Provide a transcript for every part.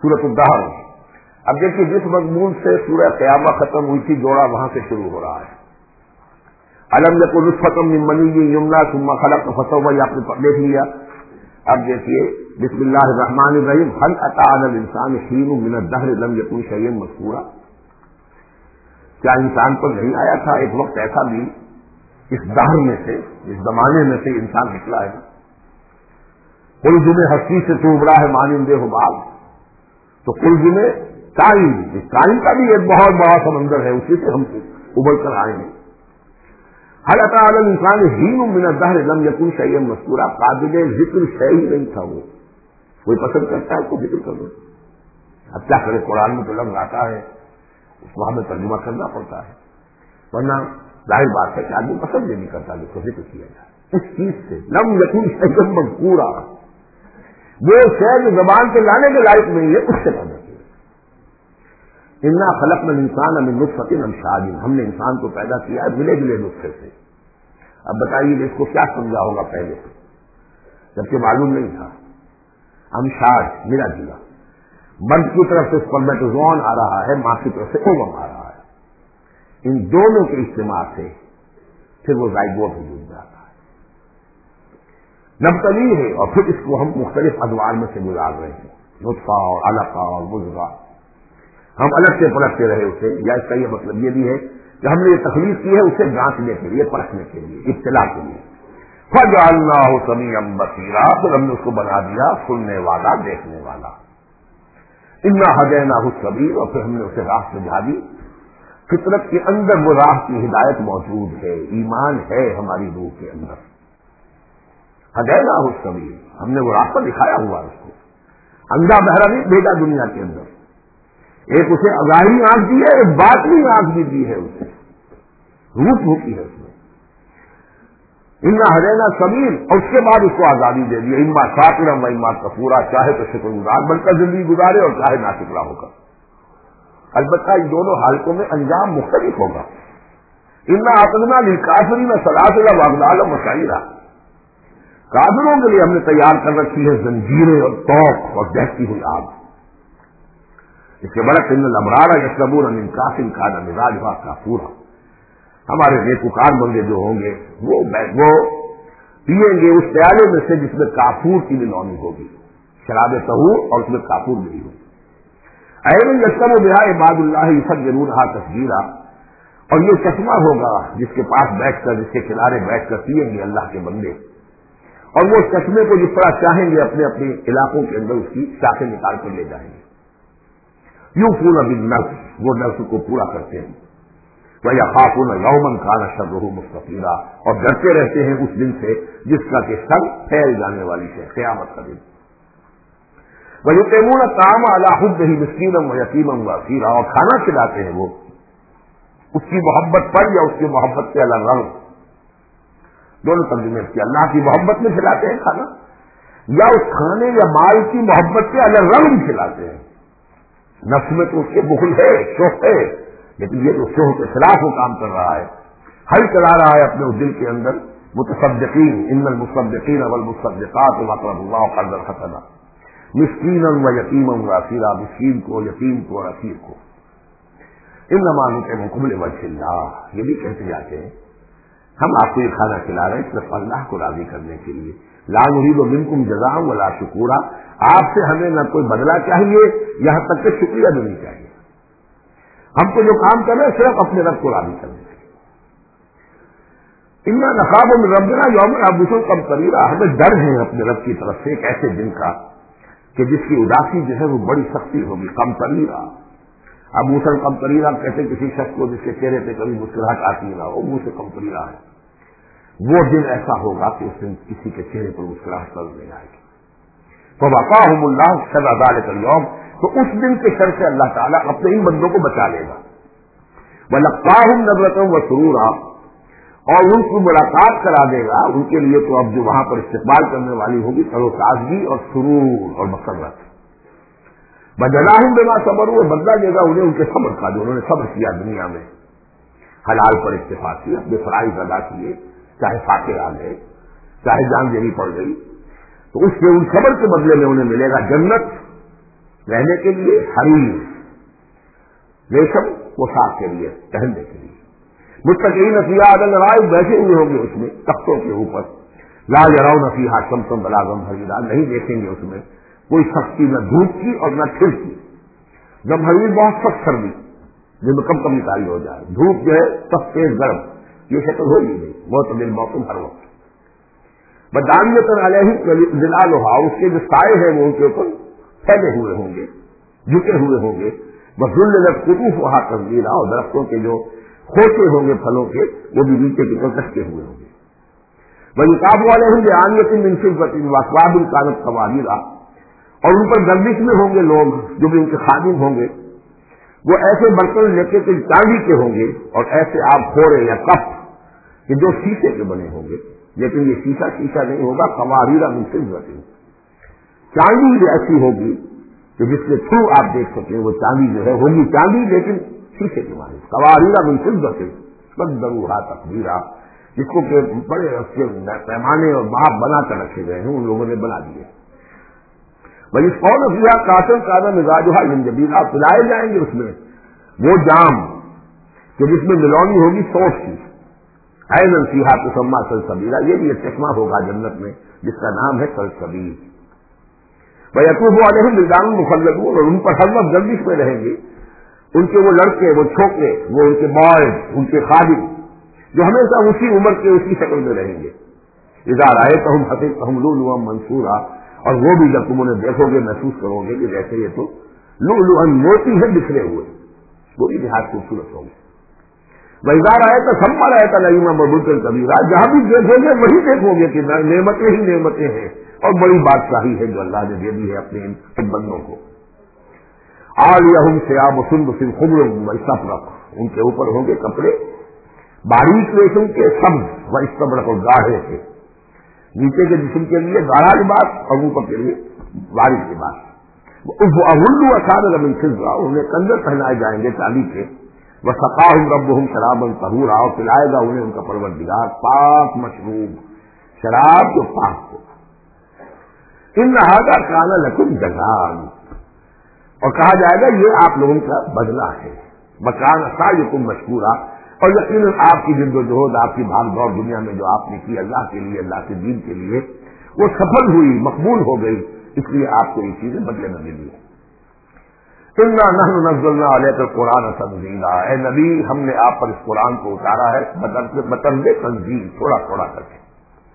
سورۃ الدہر۔ اب دیکھیے جس مضمون سے سورہ قیامہ ختم ہوئی تھی جوڑا وہاں سے شروع ہو رہا ہے۔ الم یکن نطفۃ من منی یمنی ثم خلق فسوى، یہ آپ نے دیکھ لیا۔ اب دیکھیے بسم اللہ الرحمن الرحیم، هل اتى على الانسان حين من الدهر لم يكن شيئا مذکورا، کیا انسان پر نہیں آیا تھا ایک وقت ایسا بھی اس دہر میں سے، اس زمانے میں سے انسان نکلا ہے؟ قل جمع ہستی سے تو ابرا ہے مانندے ہو بال، تو قل جمع ٹائم، اس ٹائم کا بھی ایک بہت بڑا سمندر ہے، اسی سے ہم ابل کر آئے ہیں۔ هل اتى على الانسان حين من الدهر لم يكن شيئا مذکورا، قابل ذکر شيء ہی نہیں تھا وہ، کوئی پسند کرتا ہے اس کو ذکر کر دو۔ اب کیا کرے، قرآن میں تو لفظ آتا ہے اس کو ہمیں ترجمہ کرنا پڑتا ہے، ورنہ ظاہر بات ہے کہ آدمی پسند نہیں کرتا جس کو ذکر کیا جائے اس چیز سے۔ لم يكن شيئا مذکورا، وہ شے جو زبان پہ لانے کے لائق نہیں ہے اس سے پیدا کیا۔ انا خلقنا الانسان من نطفۃ امشاج، ہم نے انسان کو پیدا کیا ہے ملے جلے نطفے سے۔ اب بتائیے اس کو کیا سمجھا ہوگا پہلے سے، جبکہ معلوم نہیں تھا۔ امشاج ملا جلا، مرد کی طرف سے سپرمیٹوزوان آ رہا ہے، ماں کی طرف سے اووم آ رہا ہے، ان دونوں کے اجتماع سے پھر وہ زائگوٹ وجود میں آتا ہے، نبتلی ہے، اور پھر اس کو ہم مختلف ادوار میں سے گزار رہے ہیں، نطفہ اور علقہ اور مضغہ، ہم الگ سے پرکھتے رہے اسے، یا اس کا یہ مطلب یہ بھی ہے کہ ہم نے یہ تخلیق کی ہے اسے جانچنے کے لیے، پرکھنے کے لیے، ابتلا کے لیے۔ فجعلناہ سمیعا بصیرا، پھر ہم نے اس کو بنا دیا سننے والا، دیکھنے والا۔ انا ہدیناہ السبیل، اور پھر ہم نے اسے راہ سمجھا دی۔ فطرت کے اندر وہ راہ کی ہدایت موجود ہے، ایمان ہے ہماری روح کے اندر۔ ہدیناہ السبیل، ہم نے وہ راستہ دکھایا ہوا اس کو، اندھا بہرا نہیں بھیجا دنیا کے اندر، ایک اسے ظاہری آنکھ دی ہے، ایک باطنی آنکھ بھی دی ہے، اسے روح ہوتی ہے اس میں۔ انا ہدینا سبیل، اور اس کے بعد اس کو آزادی دے دی، اما شاکرا و اما کفورا، چاہے تو شکر گزار بن کر زندگی گزارے اور چاہے ناشکرا ہو کر۔ البتہ ان دونوں حالتوں میں انجام مختلف ہوگا۔ انا اعتدنا للکافرین سلاسل واغلالا وسعیرا، کافروں کے لیے ہم نے تیار کر رکھی ہے زنجیریں اور توق اور دہتی ہوئی آگ۔ اس کے برعکس ان الابرار یشربون من کاس کان مزاجها کافورا، ہمارے نیکوکار بندے جو ہوں گے وہ پیئیں گے اس پیالے میں سے جس میں کافور کی ملونی ہوگی، شراب طہور اور اس میں کافور ملی ہوگی۔ ایمن یشرب بها عباد اللہ یفجرونها تفجیرا، اور یہ چشمہ ہوگا جس کے پاس بیٹھ کر، جس کے کنارے بیٹھ کر پیئیں گے اللہ کے بندے، اور وہ چشمے کو جس طرح چاہیں گے اپنے اپنے علاقوں کے اندر اس کی شاخیں نکال کر لے جائیں گے۔ یوفون بالنذر، وہ نذر کو پورا کرتے ہیں، وَيَخَافُونَ يَوْمًا كَانَ شَرُّهُ مُسْتَطِيرًا، اور ڈرتے رہتے ہیں اس دن سے جس کا کہ شر پھیل جانے والی ہے، قیامت کا دن۔ وَيُطْعِمُونَ الطَّعَامَ عَلَىٰ حُبِّهِ مِسْكِينًا وَيَتِيمًا وَأَسِيرًا، اور کھانا کھلاتے ہیں وہ اس کی محبت پر یا اس کی محبت سے الگ رنگ، دونوں ترجمے کیا، اللہ کی محبت میں کھلاتے ہیں کھانا، یا اس کھانے یا مال کی محبت سے الگ رنگ بھی کھلاتے ہیں۔ نفس میں تو اس کے بخل ہے، شوق ہے، لیکن یہ تو شوق کے خلاف وہ کام کر رہا ہے، حل چلا رہا ہے اپنے اس دل کے اندر۔ متصدقین ان المصدقین والمصدقات وقرضوا اللہ قرضا حسنا مسکینا ویتیما واسیرا، مسکین کو، یتیم کو اور اسیر کو۔ انما نطعمکم لوجہ اللہ، یہ بھی کہتے جاتے ہیں ہم آپ کو یہ کھانا کھلا رہے ہیں صرف اللہ کو راضی کرنے کے لیے، لا نريد منکم جزاء ولا شکورا، آپ سے ہمیں نہ کوئی بدلہ چاہیے یہاں تک کہ شکریہ بھی نہیں چاہیے، ہم کو جو کام کر رہے ہیں صرف اپنے رب کو راضی کرنے کے لیے۔ انا نخاف من ربنا یوما عبوس قمطریرا، ہمیں ڈر ہے اپنے رب کی طرف سے ایک ایسے دن کا کہ جس کی اداسی جو ہے وہ بڑی سختی ہوگی، قمطریرا۔ عبوس قمطریرا کہتے کسی شخص کو جس کے چہرے پہ کبھی مسکراہٹ آتی نہ ہو، منہ سے قمطریرا ہے، وہ دن ایسا ہوگا کہ اس دن کسی کے چہرے پر مسکراہٹ نظر نہیں آئے گی۔ فوقاہم اللہ شر ذلک اليوم، تو اس دن کے شر سے اللہ تعالیٰ اپنے ان بندوں کو بچا لے گا۔ ولقاہم نظرۃ وسرورا، اور ان کو ملاقات کرا دے گا، ان کے لیے تو اب جو وہاں پر استقبال کرنے والی ہوگی تر و تازگی اور سرور اور مسرت۔ بجزاہم بما صبروا، بدلہ دے گا انہیں ان کے صبر کا جو انہوں نے صبر کیا دنیا میں، حلال پر اکتفا کیا، بے فرائض ادا کیے، چاہے فاقے آ گئے چاہے جان دینی پڑ گئی، تو اس کے ان صبر کے بدلے میں انہیں ملے گا جنت رہنے کے لیے حریر ریشم پوشاک کے لیے پہننے کے لیے. متقین فیہا علی الارائک بیٹھے ہوئے ہوں گے اس میں تختوں کے اوپر. لا یرون فیہا شمسا ولا زمہریرا نہیں دیکھیں گے اس میں کوئی سختی نہ دھوپ کی اور نہ ٹھنڈ کی. زمہریر بہت سخت سردی جن میں کم کمی تاری ہو جائے. دھوپ جو ہے سخت تیز گرم یہ شکل ہو ہی نہیں معتدل موسم ہر وقت. بدانیۃ علیہم ظلالھا اس کے جو سائے ہیں وہ ان کے اوپر پھیلے ہوئے ہوں گے جھکے ہوئے ہوں گے. وذللت قطوفھا تذلیلا اور درختوں کے جو کھوتے ہوں گے پھلوں کے وہ بھی نیچے کی طرف رکھے ہوئے ہوں گے. ویطاف علیہم بآنیۃ من فضۃ واکواب کانت قواریر اور ان پر گردش میں ہوں گے لوگ جو بھی ان کے خادم ہوں گے وہ ایسے برتن لے کے چاندی کے ہوں گے اور ایسے آپ خورے یا کپ کہ جو شیشے کے بنے ہوں گے لیکن یہ شیشہ نہیں ہوگا. قواریر من فضۃ چاندی ایسی ہوگی کہ جس کے تھرو آپ دیکھ سکیں وہ چاندی جو ہے ہوگی چاندی لیکن شیشے کے معنی. قواریر من فضۃ قدروھا تقدیرا جس کو کہ بڑے پیمانے اور ماپ بنا کر رکھے گئے ہیں ان لوگوں نے بنا دیے. ویسقون فیہا کاسا کان مزاجھا زنجبیلا پلائے جائیں گے اس میں وہ جام کہ جس میں ملونی ہوگی سونف کی. عینا فیہا تسمی سلسبیلا یہ بھی ایک چشمہ ہوگا جنت میں جس کا نام ہے سلسبیل. ویطوف علیہم ولدان مخلدون اور ان پر ہر وقت گردش میں رہیں گے ان کے وہ لڑکے وہ چھوکے وہ ان کے بوائز ان کے خادم جو ہمیشہ اسی عمر کے اسی شکل میں رہیں گے. اذا رأیتہم حسبتہم لؤلؤا منثورا اور وہ بھی جب تم انہیں دیکھو گے محسوس کرو گے کہ جیسے یہ تو لؤلؤا موتی ہے بکھرے ہوئے وہ بھی نہایت خوبصورت ہوں گے. وَإِذَا رَأَيْتَ ثَمَّ رَأَيْتَ نَعِيمًا وَمُلْكًا كَبِيرًا جہاں بھی دیکھو گے وہی دیکھو گے کہ نعمتیں ہی نعمتیں ہیں اور بڑی بادشاہی ہے جو اللہ نے دے دی ہے اپنے ان بندوں کو. عَالِيَهُمْ ثِيَابُ سُنْدُسٍ خُضْرٌ وَإِسْتَبْرَقٌ ان کے اوپر ہوں گے کپڑے باریک ریشم کے سبز وَإِسْتَبْرَقٌ گاڑھے سے. نیچے کے جسم کے لیے گاڑھا لباس اور اوپر کے لیے باریک لباس. وَأَهُلُّ أَسَاوِرَ مِن فِضَّةٍ انہیں کنگن پہنائے جائیں گے چاندی کے. وَسَقَاهُمْ رَبُّهُمْ شَرَابًا طَهُورًا اور پلائے گا انہیں ان کا پروردگار پاک مشروب شراب جو پاک ہو. إِنَّ هَذَا كَانَ لَكُمْ جَزَاءً اور کہا جائے گا یہ آپ لوگوں کا بدلہ ہے. وَكَانَ سَعْيُكُمْ مَشْكُورًا اور یقیناً آپ کی جد و جہد آپ کی بھاگ دوڑ دنیا میں جو آپ نے کی اللہ کے لیے اللہ کے دین کے لیے وہ سفل ہوئی مقبول ہو گئی اس لیے آپ کو یہ چیزیں بدلے نہ ملی. اِنَّا نَحْنُ نَزَّلْنَا عَلَيْكَ الْقُرْآنَ تَنزِيلًا اے نبی ہم نے آپ پر اس قرآن کو اتارا ہے بطرز تنزیل تھوڑا تھوڑا کر کے.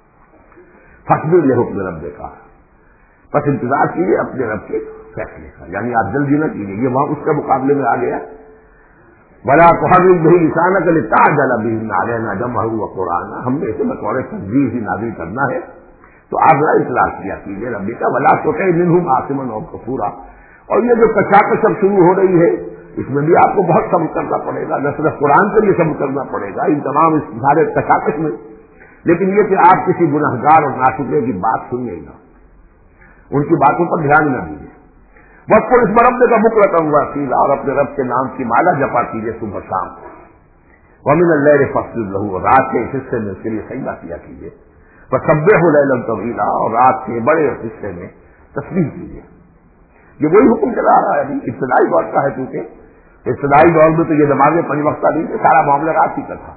فاصبر لحکم ربک بس انتظار کیجیے اپنے رب کے فیصلے کا یعنی آپ جلدی نہ کیجیے یہ وہاں اس کے مقابلے میں آ گیا. وَلَا تُحَرِّكْ بِهِ لِسَانَكَ لِتَعْجَلَ بِهِ إِنَّ عَلَيْنَا جَمْعَهُ وَقُرْآنَهُ ہم نے اسے بطور تنزیل ہی نازل کرنا ہے تو آپ ذرا اطلاع کیا کیجیے رب کا. وَلَا تُطِعْ مِنْهُمْ آثِمًا أَوْ كَفُورًا اور یہ جو کشاکش اب شروع ہو رہی ہے اس میں بھی آپ کو بہت صبر کرنا پڑے گا. نہ صرف قرآن کے لیے صبر کرنا پڑے گا ان تمام اس سارے کشاکش میں لیکن یہ کہ آپ کسی گنہگار اور ناشکرے کی بات سنیے گا ان کی باتوں پر دھیان نہ دیجیے. وقت پر اس مربع کا بکرۃ وَأَصِیلًا اور اپنے رب کے نام کی مالا جپا کیجیے صبح شام. وَمِنَ اللَّيْلِ فَاسْجُدْ لَهُ رات کے اس حصے میں اس کے لیے سجدہ کیا کیجیے. وَسَبِّحْهُ لَيْلًا طَوِيلًا اور رات کے بڑے حصے میں تسبیح کیجیے. یہ وہی حکم چلا رہا ہے ابھی ابتدائی دور کا ہے کیونکہ ابتدائی دور میں تو یہ نمازیں 5 وقتہ نہیں تھے سارا معاملہ رات ہی کا تھا.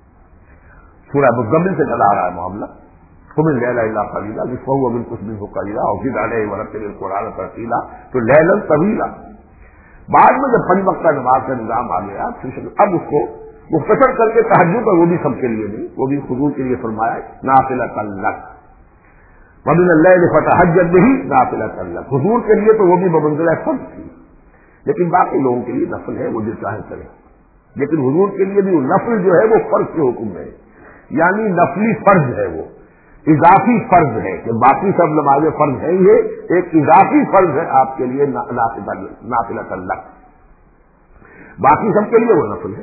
سورہ مزمل سے چلا رہا ہے معاملہ. قم الليل إلا قليلا نصفه وانقص منه قليلا أو زد عليه ورتل القرآن ترتيلا تو لیلا طویلا. بعد میں جب 5 وقتہ نماز کا نظام آ گیا اب اس کو مختصر کر کے تہجد اور وہ بھی سب کے لیے نہیں وہ بھی حضور کے لیے فرمایا نافلۃ لک ومن الليل فتہجد به نافلۃ لک. حضور کے لیے تو وہ بھی بمنزلہ فرض تھی لیکن باقی لوگوں کے لیے نفل ہے وہ جو چاہے کرے. لیکن حضور کے لیے بھی وہ نفل جو ہے وہ فرض کے حکم ہے یعنی نفلی فرض ہے وہ اضافی فرض ہے کہ باقی سب نمازیں فرض ہیں یہ ایک اضافی فرض ہے آپ کے لیے نافلۃ لک باقی سب کے لیے وہ نفل ہے.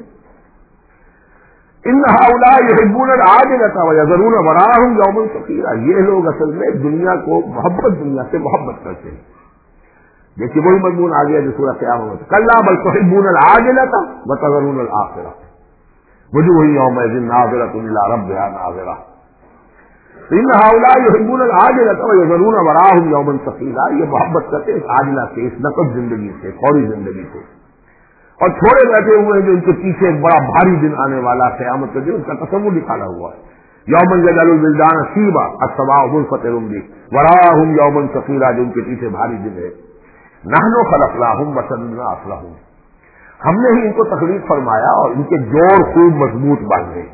ان هؤلاء يحبون العاجلة ويذرون وراءهم يوما ثقيلا یہ لوگ اصل میں دنیا کو دنیا سے محبت کرتے ہیں. دیکھیے وہی مضمون آ گیا جو سورہ قیامہ میں کلا بل تحبون العاجلة وتذرون الآخرة وجوہ یومئذ ناظرة إلى ربها ناظرة. ان هؤلاء يحبون العاجلة ويذرون وراءهم يوما ثقيلا، یہ محبت کرتے ہیں عاجلہ سے، اس نقد زندگی سے، فوری زندگی سے، اور چھوڑے بیٹھے ہوئے ہیں جو ان کے پیچھے ایک بڑا بھاری دن آنے والا ہے، قیامت کا دن، اس کا تصور نکالا ہوا ہے۔ یوما یجعل الولدان شیبا السماء منفطر به وراءهم یوما ثقیلا، جو ان کے پیچھے بھاری دن ہے۔ نحن خلقناهم وشددنا اسرهم، ہم نے ہی ان کو تخلیق فرمایا اور ان کے جوڑ خوب مضبوط باندھے۔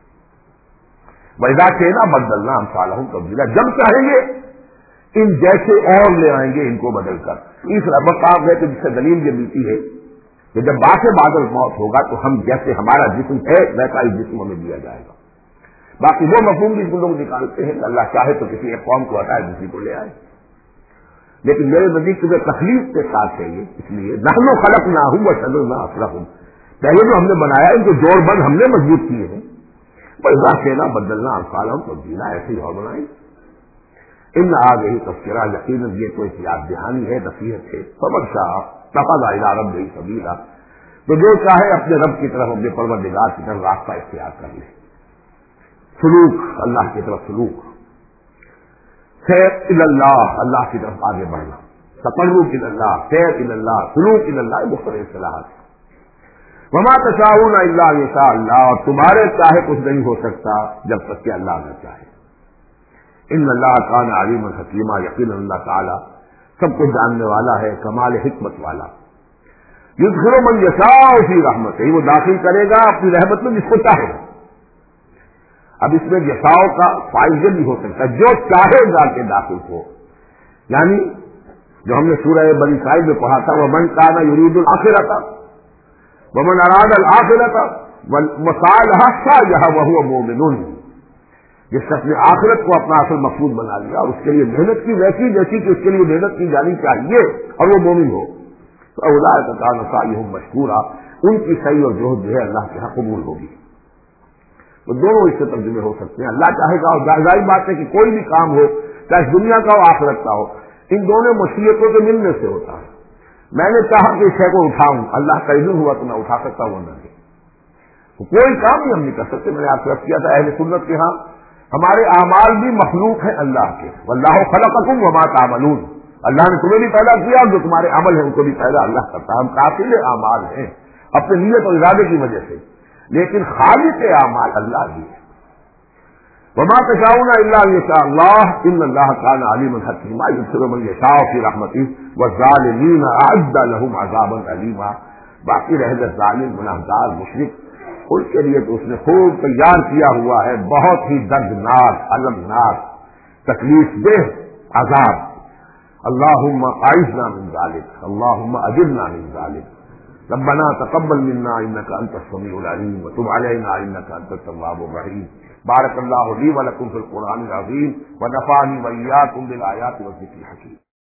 وَإِذَا شِئْنَا بَدَّلْنَا أَمْثَالَهُمْ تَبْدِيلًا، جب چاہیں گے ان جیسے اور لے آئیں گے ان کو بدل کر۔ تیسرا مقام ہے کہ جس سے دلیل یہ ملتی ہے کہ جب بعد موت ہوگا تو ہم جیسے ہمارا جسم ہے ویسا ہی جسم ہمیں دیا جائے گا۔ باقی وہ مفہوم بھی لوگ نکالتے ہیں کہ اللہ چاہے تو کسی ایک قوم کو ہٹائے دوسری کو لے آئے، لیکن میرے نزدیک میں تخلیق کے ساتھ ہے یہ، اس لیے نحن خلقناهم وشددنا اسرهم، پہلے جو ہم نے بنایا ان کے جوڑ بند ہم نے مضبوط کیے ہیں۔ وَإِذَا شِئْنَا بَدَّلْنَا أَمْثَالَهُمْ تَبْدِيلًا، ایسے ہی اور بنائیں۔ ان هذه تذکرہ، یقیناً یہ تو ایک یاد دہانی ہے، نصیحت ہے۔ فمن شاء اتخذ إِلَىٰ رَبِّهِ سَبِيلًا، تو جو چاہے اپنے رب کی طرف، اپنے پروردگار کی طرف راستہ اختیار کر لے، سلوک، اللہ کی طرف سلوک، سیر الی اللہ، اللہ کی طرف آگے بڑھنا، تقرب الی اللہ، سیر الی اللہ، سلوک الی اللہ، مختلف اصطلاحات۔ وما تشاءون الا ان یشاء اللہ، اور تمہارے چاہے کچھ نہیں ہو سکتا جب تک کہ اللہ نہ چاہے۔ ان اللہ کان علیما حکیما، یقینا اللہ تعالی سب کچھ جاننے والا ہے، کمال حکمت والا۔ یدخل من یشاء فی رحمتہ، وہ داخل کرے گا اپنی رحمت میں جس کو چاہے۔ اب اس میں یشاء کا فائل یہ نہیں ہو سکتا، جو چاہے گا کہ داخل ہو، یعنی جو ہم نے سورہ بنی اسرائیل میں پڑھا تھا، ومن کان یرید الآخرۃ ومن اراد الآخرۃ وسعى لها سعيها وهو مؤمن، جس نے آخرت کو اپنا اصل مقصود بنا لیا اور اس کے لیے محنت کی ویسی جیسی کہ اس کے لیے محنت کی جانی چاہیے اور وہ مومن ہو، تو اولئک کان سعیهم مشکورا، ان کی سعی اور جہد جو ہے اللہ کے ہاں قبول ہوگی۔ تو دونوں اس سے ترجمے ہو سکتے ہیں، اللہ چاہے گا، اور ظاہر بات ہے کہ کوئی بھی کام ہو چاہے دنیا کا ہو آخرت کا ہو، ان دونوں مشیتوں کے ملنے سے ہوتا ہے۔ میں نے چاہا کہ اس شے کو اٹھاؤں، اللہ کا اذن ہوا تو میں اٹھا سکتا ہوں، نہیں تو کوئی کام نہیں ہم نہیں کر سکتے۔ میں نے آپ سے عرض کیا تھا اہل سنت کے ہاں ہمارے اعمال بھی مخلوق ہیں اللہ کے، واللہ خلقکم وما تعملون، اللہ نے تمہیں بھی پیدا کیا اور جو تمہارے عمل ہیں ان کو بھی پیدا اللہ کرتا ہے۔ ہم قاتل اعمال ہیں اپنے نیت اور ارادے کی وجہ سے، لیکن خالق اعمال اللہ ہی ہے۔ وما تشاءون الا ان یشاء اللہ ان اللہ کان علیما حکیما، یدخل من یشاء فی رحمتہ والظالمین اعد لهم عذابا الیما، باقی رہ گئے ظالم، گناہگار، مشرک، ان کے لیے تو اس نے خوب تیار کیا ہوا ہے بہت ہی دردناک، المناک، تکلیف دہ عذاب۔ اللہم اعذنا من ذلک، اللہم اجرنا من ذلک، ربنا تقبل منا انک انت السمیع العلیم وتب علینا انک انت التواب الرحیم۔ بارک اللہ لی ولکم فی القرآن العظیم ونفعنی وإیاکم بالآیات والذکر الحکیم۔